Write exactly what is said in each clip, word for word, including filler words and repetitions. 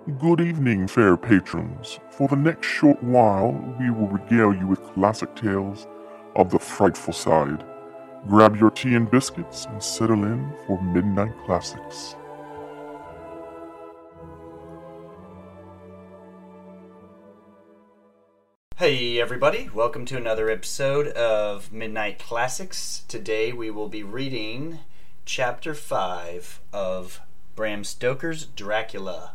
Good evening, fair patrons. For the next short while, we will regale you with classic tales of the frightful side. Grab your tea and biscuits and settle in for Midnight Classics. Hey everybody, welcome to another episode of Midnight Classics. Today we will be reading Chapter five of Bram Stoker's Dracula.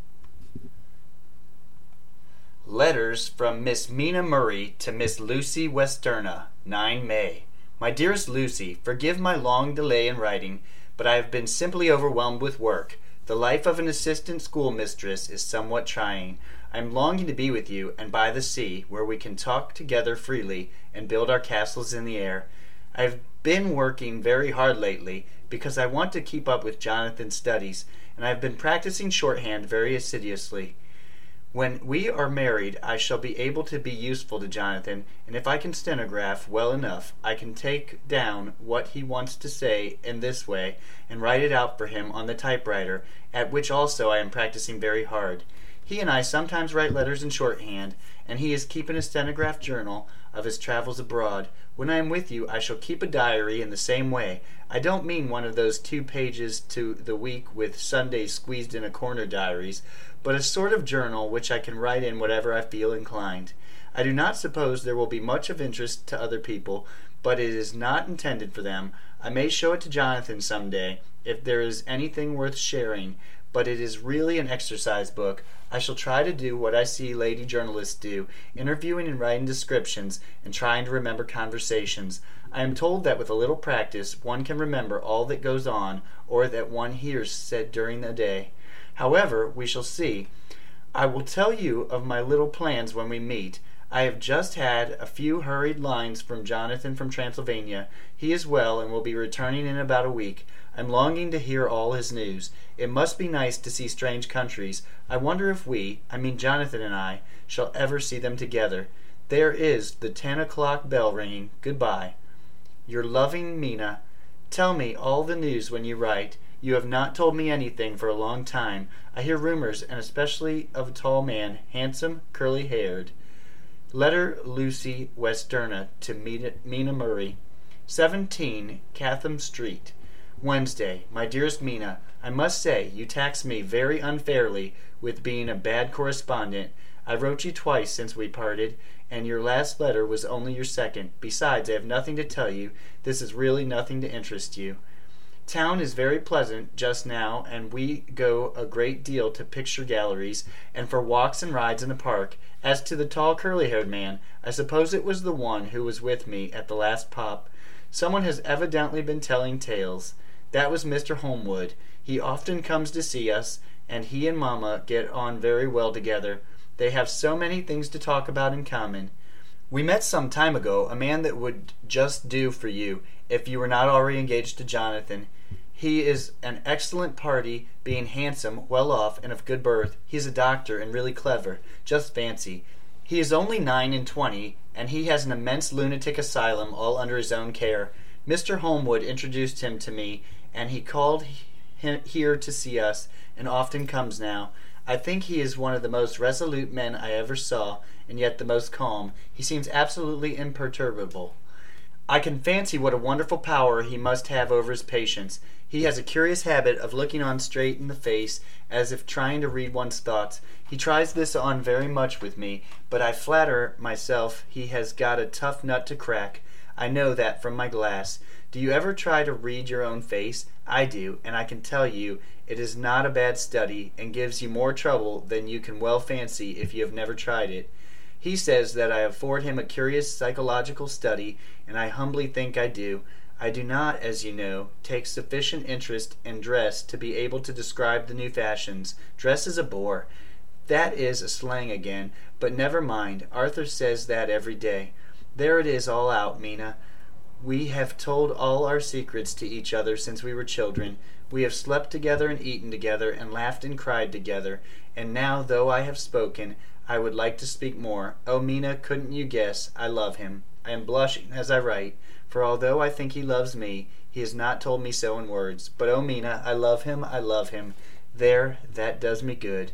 Letters from Miss Mina Murray to Miss Lucy Westenra, nine May. My dearest Lucy, forgive my long delay in writing, but I have been simply overwhelmed with work. The life of an assistant schoolmistress is somewhat trying. I am longing to be with you and by the sea, where we can talk together freely and build our castles in the air. I have been working very hard lately because I want to keep up with Jonathan's studies, and I have been practicing shorthand very assiduously. When we are married, I shall be able to be useful to Jonathan, and if I can stenograph well enough, I can take down what he wants to say in this way and write it out for him on the typewriter, at which also I am practicing very hard. He and I sometimes write letters in shorthand, and he is keeping a stenographed journal of his travels abroad. When I am with you, I shall keep a diary in the same way. I don't mean one of those two pages to the week with Sundays squeezed in a corner diaries, but a sort of journal which I can write in whatever I feel inclined. I do not suppose there will be much of interest to other people, but it is not intended for them. I may show it to Jonathan some day, if there is anything worth sharing, but it is really an exercise book. I shall try to do what I see lady journalists do, interviewing and writing descriptions, and trying to remember conversations. I am told that with a little practice one can remember all that goes on, or that one hears said during the day. However, we shall see. I will tell you of my little plans when we meet. I have just had a few hurried lines from Jonathan from Transylvania. He is well and will be returning in about a week. I'm longing to hear all his news. It must be nice to see strange countries. I wonder if we, I mean Jonathan and I, shall ever see them together. There is the ten o'clock bell ringing. Goodbye. Your loving Mina. Tell me all the news when you write. You have not told me anything for a long time. I hear rumors, and especially of a tall man, handsome, curly-haired. Letter Lucy Westenra to Mina, Mina Murray. seventeen Chatham Street. Wednesday. My dearest Mina, I must say you tax me very unfairly with being a bad correspondent. I wrote you twice since we parted, and your last letter was only your second. Besides, I have nothing to tell you. This is really nothing to interest you. Town is very pleasant just now, and we go a great deal to picture galleries and for walks and rides in the park. As to the tall curly-haired man, I suppose it was the one who was with me at the last pop. Someone has evidently been telling tales. That was Mister Holmwood. He often comes to see us, and he and Mamma get on very well together. They have so many things to talk about in common. We met some time ago a man that would just do for you, if you were not already engaged to Jonathan. He is an excellent party, being handsome, well off, and of good birth. He is a doctor, and really clever. Just fancy. He is only nine and twenty, and he has an immense lunatic asylum all under his own care. Mister Holmwood introduced him to me, and he called he- here to see us, and often comes now. I think he is one of the most resolute men I ever saw, and yet the most calm. He seems absolutely imperturbable. I can fancy what a wonderful power he must have over his patients. He has a curious habit of looking on straight in the face, as if trying to read one's thoughts. He tries this on very much with me, but I flatter myself he has got a tough nut to crack. I know that from my glass. Do you ever try to read your own face? I do, and I can tell you it is not a bad study, and gives you more trouble than you can well fancy if you have never tried it. He says that I afford him a curious psychological study, and I humbly think I do. I do not, as you know, take sufficient interest in dress to be able to describe the new fashions. Dress is a bore. That is a slang again, but never mind. Arthur says that every day. There it is all out, Mina. We have told all our secrets to each other since we were children. We have slept together and eaten together and laughed and cried together. And now, though I have spoken, I would like to speak more. Oh, Mina, couldn't you guess? I love him. I am blushing as I write, for although I think he loves me, he has not told me so in words. But oh, Mina, I love him, I love him. There, that does me good.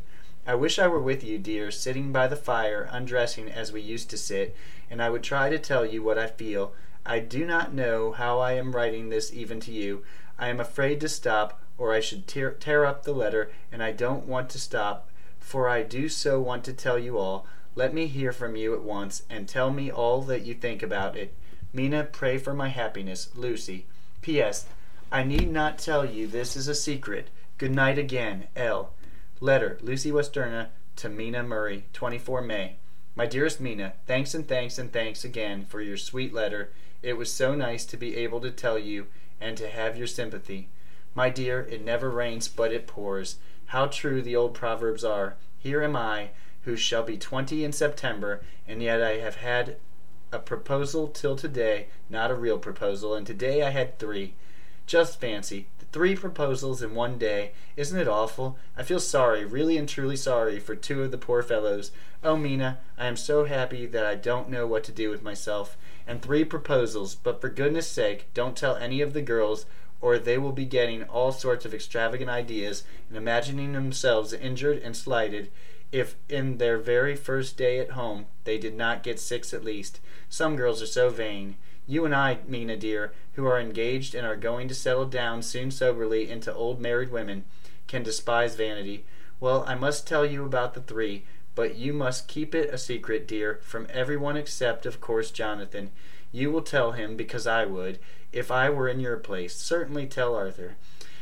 I wish I were with you, dear, sitting by the fire, undressing as we used to sit, and I would try to tell you what I feel. I do not know how I am writing this even to you. I am afraid to stop, or I should tear, tear up the letter, and I don't want to stop, for I do so want to tell you all. Let me hear from you at once, and tell me all that you think about it. Mina, pray for my happiness. Lucy. P S. I need not tell you this is a secret. Good night again. L. Letter, Lucy Westenra to Mina Murray, twenty-four May. My dearest Mina, thanks and thanks and thanks again for your sweet letter. It was so nice to be able to tell you and to have your sympathy. My dear, it never rains but it pours. How true the old proverbs are. Here am I, who shall be twenty in September, and yet I have had a proposal till today, not a real proposal, and today I had three. Just fancy, three proposals in one day. Isn't it awful? I feel sorry, really and truly sorry, for two of the poor fellows. Oh, Mina, I am so happy that I don't know what to do with myself. And three proposals, but for goodness sake, don't tell any of the girls, or they will be getting all sorts of extravagant ideas and imagining themselves injured and slighted if in their very first day at home they did not get six at least. Some girls are so vain. You and I, Mina dear, who are engaged and are going to settle down soon soberly into old married women, can despise vanity. Well, I must tell you about the three, but you must keep it a secret, dear, from everyone except, of course, Jonathan. You will tell him, because I would, if I were in your place. Certainly tell Arthur.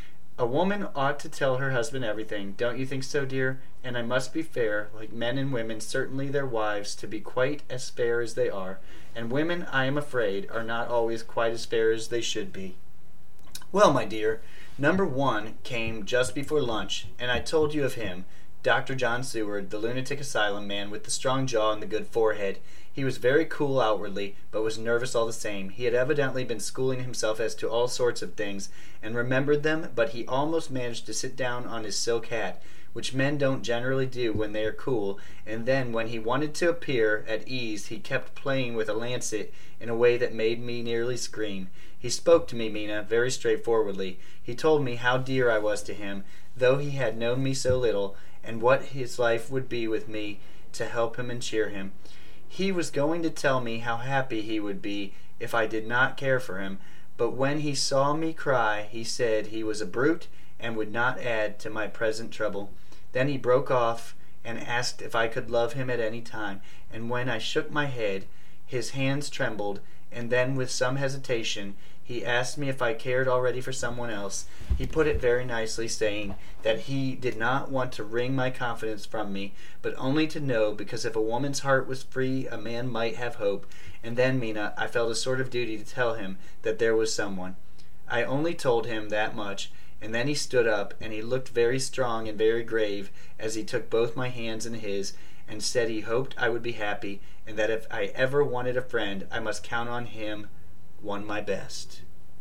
A woman ought to tell her husband everything, don't you think so, dear? And I must be fair, like men and women, certainly their wives, to be quite as fair as they are. And women, I am afraid, are not always quite as fair as they should be. Well, my dear, number one came just before lunch, and I told you of him, Doctor John Seward, the lunatic asylum man with the strong jaw and the good forehead. He was very cool outwardly, but was nervous all the same. He had evidently been schooling himself as to all sorts of things, and remembered them, but he almost managed to sit down on his silk hat, which men don't generally do when they are cool, and then when he wanted to appear at ease he kept playing with a lancet in a way that made me nearly scream. He spoke to me, Mina, very straightforwardly. He told me how dear I was to him, though he had known me so little, and what his life would be with me to help him and cheer him. He was going to tell me how happy he would be if I did not care for him, but when he saw me cry, he said he was a brute and would not add to my present trouble. Then he broke off and asked if I could love him at any time, and when I shook my head, his hands trembled, and then with some hesitation he asked me if I cared already for someone else. He put it very nicely, saying that he did not want to wring my confidence from me, but only to know, because if a woman's heart was free a man might have hope. And then, Mina, I felt a sort of duty to tell him that there was someone. I only told him that much, and then he stood up, and he looked very strong and very grave as he took both my hands in his, and said he hoped I would be happy, and that if I ever wanted a friend I must count on him, one my best.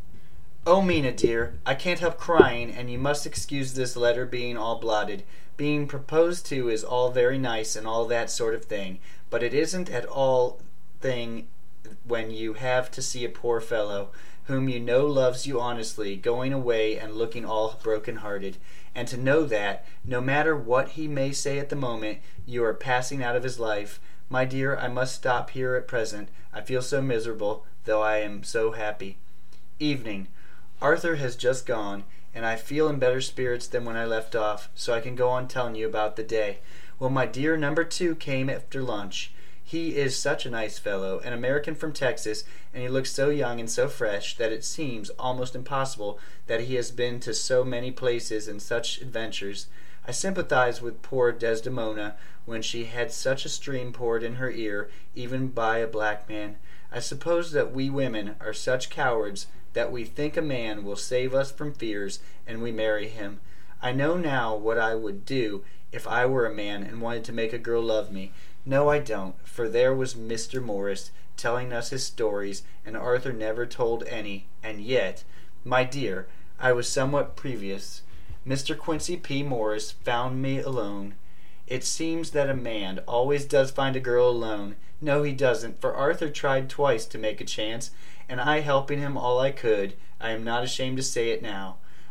Oh, Mina dear, I can't help crying, and you must excuse this letter being all blotted. Being proposed to is all very nice and all that sort of thing, but it isn't at all thing when you have to see a poor fellow, whom you know loves you honestly, going away and looking all broken-hearted, and to know that, no matter what he may say at the moment, you are passing out of his life. My dear, I must stop here at present. I feel so miserable, though I am so happy. Evening. Arthur has just gone, and I feel in better spirits than when I left off, so I can go on telling you about the day. Well, my dear number two came after lunch. He is such a nice fellow, an American from Texas, and he looks so young and so fresh that it seems almost impossible that he has been to so many places and such adventures. I sympathize with poor Desdemona when she had such a stream poured in her ear, even by a black man. I suppose that we women are such cowards that we think a man will save us from fears, and we marry him. I know now what I would do if I were a man and wanted to make a girl love me. No, I don't, for there was Mister Morris telling us his stories, and Arthur never told any, and yet, my dear, I was somewhat previous. Mister Quincy P. Morris found me alone. It seems that a man always does find a girl alone. No, he doesn't, for Arthur tried twice to make a chance, and I helping him all I could. I am not ashamed to say it now.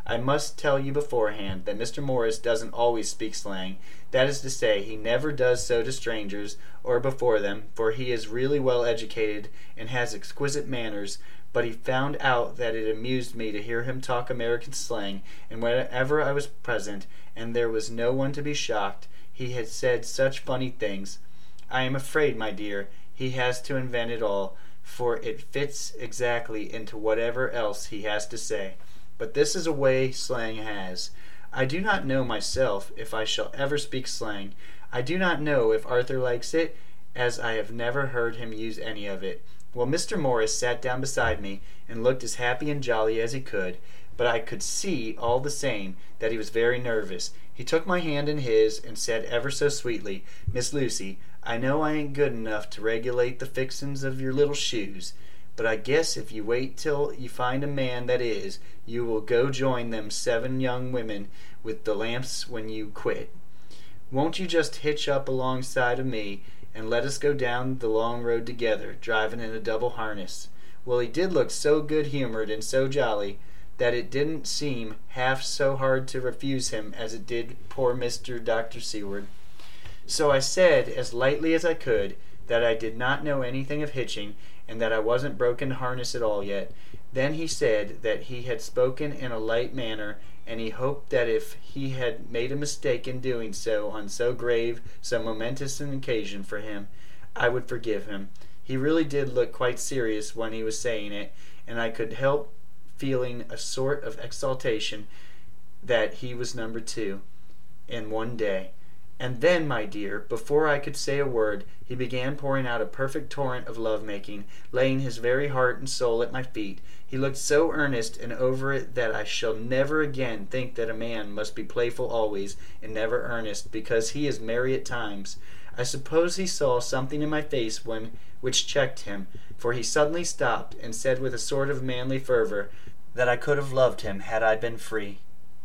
I must tell you beforehand that Mister Morris doesn't always speak slang. That is to say, he never does so to strangers or before them, for he is really well educated and has exquisite manners, but he found out that it amused me to hear him talk American slang, and whenever I was present, and there was no one to be shocked, he had said such funny things. I am afraid, my dear, he has to invent it all, for it fits exactly into whatever else he has to say. But this is a way slang has. I do not know myself if I shall ever speak slang. I do not know if Arthur likes it, as I have never heard him use any of it. Well, Mister Morris sat down beside me and looked as happy and jolly as he could, but I could see all the same that he was very nervous. He took my hand in his and said ever so sweetly, "Miss Lucy, I know I ain't good enough to regulate the fixin's of your little shoes, but I guess if you wait till you find a man that is, you will go join them seven young women with the lamps when you quit. Won't you just hitch up alongside of me and let us go down the long road together, driving in a double harness?" Well, he did look so good-humored and so jolly that it didn't seem half so hard to refuse him as it did poor Mister Doctor Seward. So I said, as lightly as I could, that I did not know anything of hitching, and that I wasn't broken harness at all yet. Then he said that he had spoken in a light manner, and he hoped that if he had made a mistake in doing so on so grave, so momentous an occasion for him, I would forgive him. He really did look quite serious when he was saying it, and I could help feeling a sort of exultation that he was number two in one day. And then, my dear, before I could say a word, he began pouring out a perfect torrent of love-making, laying his very heart and soul at my feet. He looked so earnest and over it that I shall never again think that a man must be playful always and never earnest, because he is merry at times. I suppose he saw something in my face when which checked him, for he suddenly stopped and said with a sort of manly fervor that I could have loved him had I been free.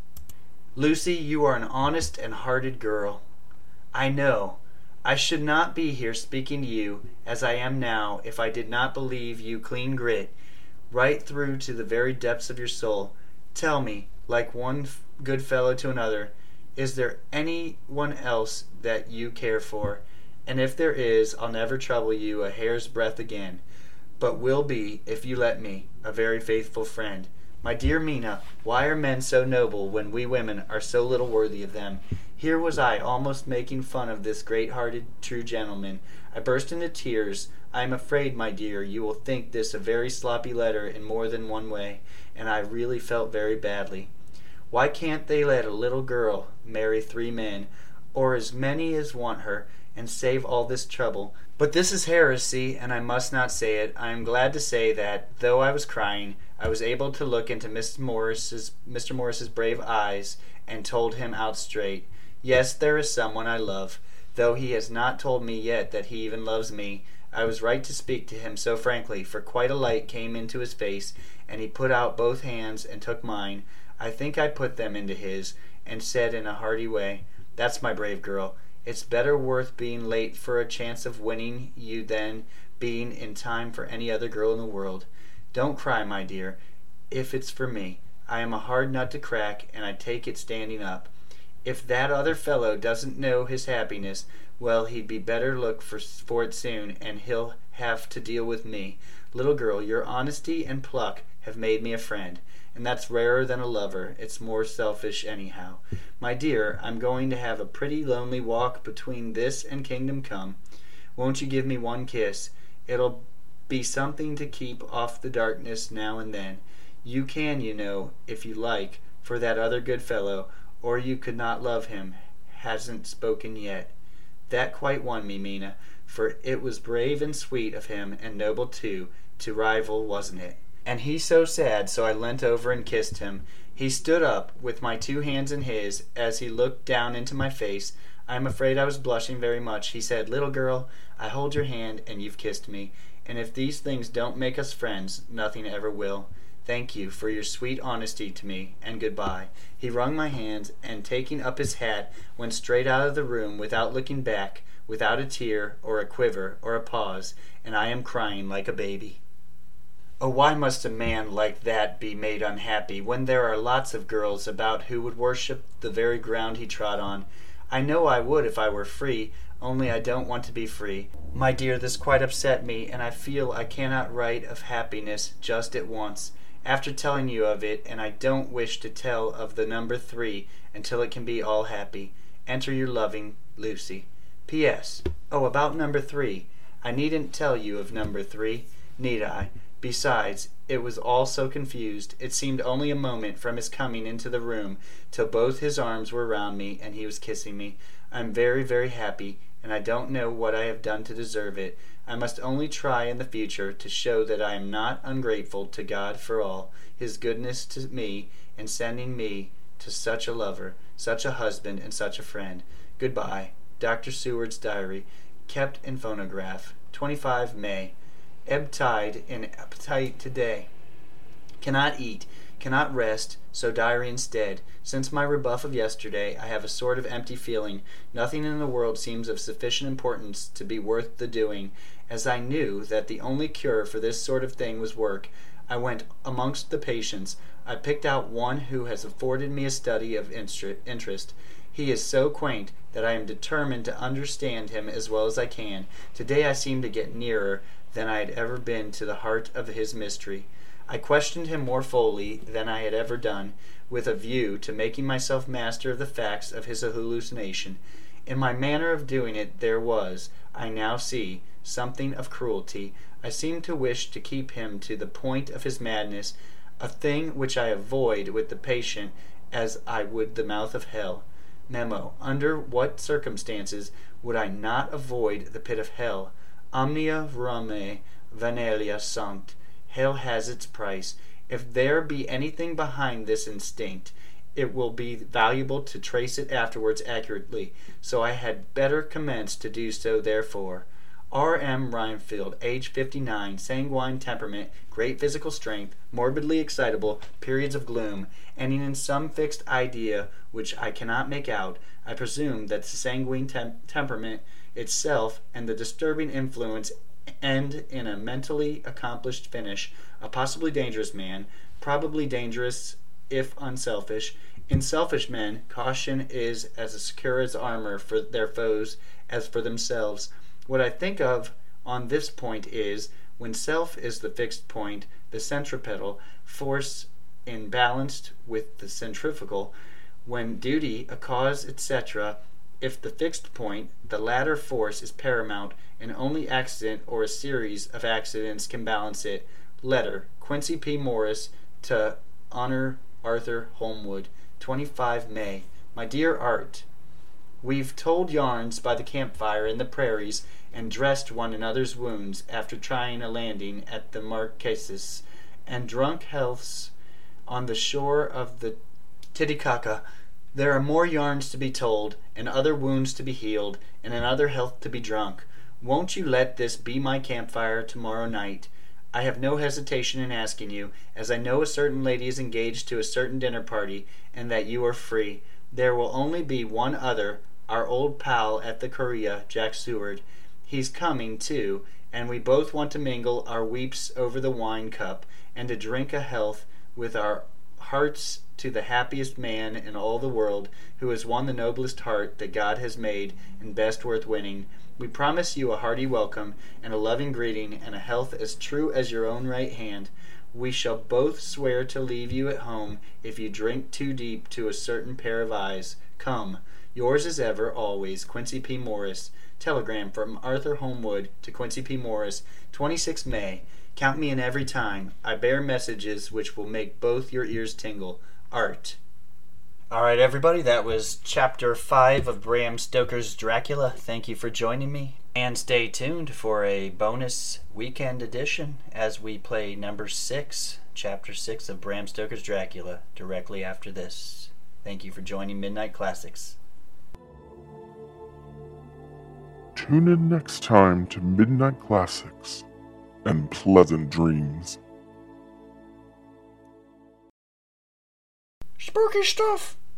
"Lucy, you are an honest and hearted girl. I know. I should not be here speaking to you as I am now if I did not believe you clean grit, right through to the very depths of your soul. Tell me, like one f- good fellow to another, is there any one else that you care for? And if there is, I'll never trouble you a hair's breadth again, but will be, if you let me, a very faithful friend. My dear Mina, why are men so noble when we women are so little worthy of them?" Here was I almost making fun of this great-hearted, true gentleman. I burst into tears. I am afraid, my dear, you will think this a very sloppy letter in more than one way, and I really felt very badly. Why can't they let a little girl marry three men, or as many as want her, and save all this trouble? But this is heresy, and I must not say it. I am glad to say that, though I was crying, I was able to look into Mister Morris's, Mister Morris's brave eyes and told him out straight, "Yes, there is someone I love, though he has not told me yet that he even loves me." I was right to speak to him so frankly, for quite a light came into his face, and he put out both hands and took mine. I think I put them into his, and said in a hearty way, "That's my brave girl. It's better worth being late for a chance of winning you than being in time for any other girl in the world. Don't cry, my dear, if it's for me. I am a hard nut to crack, and I take it standing up. If that other fellow doesn't know his happiness, well, he'd be better look for, for it soon, and he'll have to deal with me. Little girl, your honesty and pluck have made me a friend, and that's rarer than a lover. It's more selfish anyhow. My dear, I'm going to have a pretty lonely walk between this and Kingdom Come. Won't you give me one kiss? It'll be something to keep off the darkness now and then. You can, you know, if you like, for that other good fellow, or you could not love him, hasn't spoken yet." That quite won me, Mina, for it was brave and sweet of him, and noble too, to rival, wasn't it? And he so sad, so I leant over and kissed him. He stood up, with my two hands in his, as he looked down into my face. I am afraid I was blushing very much. He said, "Little girl, I hold your hand, and you've kissed me, and if these things don't make us friends, nothing ever will. Thank you for your sweet honesty to me, and goodbye." He wrung my hands, and taking up his hat, went straight out of the room without looking back, without a tear, or a quiver, or a pause, and I am crying like a baby. Oh, why must a man like that be made unhappy, when there are lots of girls about who would worship the very ground he trod on? I know I would if I were free, only I don't want to be free. My dear, this quite upset me, and I feel I cannot write of happiness just at once, after telling you of it, and I don't wish to tell of the number three until it can be all happy. Enter your loving Lucy. P S. Oh, about number three. I needn't tell you of number three, need I? Besides, it was all so confused. It seemed only a moment from his coming into the room till both his arms were round me and he was kissing me. I am very, very happy, and I don't know what I have done to deserve it. I must only try in the future to show that I am not ungrateful to God for all his goodness to me in sending me to such a lover, such a husband, and such a friend. Goodbye. Doctor Seward's diary, kept in phonograph. twenty-five May. Ebb tide in appetite today. Cannot eat, cannot rest, so diary instead. Since my rebuff of yesterday, I have a sort of empty feeling. Nothing in the world seems of sufficient importance to be worth the doing. As I knew that the only cure for this sort of thing was work, I went amongst the patients. I picked out one who has afforded me a study of interest. He is so quaint that I am determined to understand him as well as I can. Today I seem to get nearer than I had ever been to the heart of his mystery. I questioned him more fully than I had ever done, with a view to making myself master of the facts of his hallucination. In my manner of doing it there was, I now see, something of cruelty. I seemed to wish to keep him to the point of his madness, a thing which I avoid with the patient as I would the mouth of hell. Memo. Under what circumstances would I not avoid the pit of hell? Omnia verame vanalia sunt. Hell has its price. If there be anything behind this instinct, it will be valuable to trace it afterwards accurately, so I had better commence to do so therefore. R. M. Reinfeldt, age fifty-nine, sanguine temperament, great physical strength, morbidly excitable, periods of gloom, ending in some fixed idea which I cannot make out. I presume that the sanguine tem- temperament itself and the disturbing influence end in a mentally accomplished finish. A possibly dangerous man, probably dangerous if unselfish. In selfish men, caution is as secure as armor for their foes as for themselves. What I think of on this point is, when self is the fixed point, the centripetal force in balanced with the centrifugal, when duty, a cause, et cetera, if the fixed point, the latter force is paramount, and only accident or a series of accidents can balance it. Letter, Quincy P. Morris to Honor Arthur Holmwood, twenty-five May. My dear Art, we've told yarns by the campfire in the prairies and dressed one another's wounds after trying a landing at the Marquesas, and drunk healths on the shore of the Titicaca. There are more yarns to be told, and other wounds to be healed, and another health to be drunk. Won't you let this be my campfire tomorrow night? I have no hesitation in asking you, as I know a certain lady is engaged to a certain dinner party, and that you are free. There will only be one other, our old pal at the Korea, Jack Seward. He's coming, too, and we both want to mingle our weeps over the wine cup, and to drink a health with our hearts to the happiest man in all the world, who has won the noblest heart that God has made, and best worth winning. We promise you a hearty welcome, and a loving greeting, and a health as true as your own right hand. We shall both swear to leave you at home if you drink too deep to a certain pair of eyes. Come. Yours as ever, always, Quincy P. Morris. Telegram from Arthur Holmwood to Quincy P. Morris, twenty-six May. Count me in every time. I bear messages which will make both your ears tingle. Art. All right, everybody, that was Chapter five of Bram Stoker's Dracula. Thank you for joining me. And stay tuned for a bonus weekend edition as we play number six, Chapter six of Bram Stoker's Dracula, directly after this. Thank you for joining Midnight Classics. Tune in next time to Midnight Classics and pleasant dreams. Spooky stuff!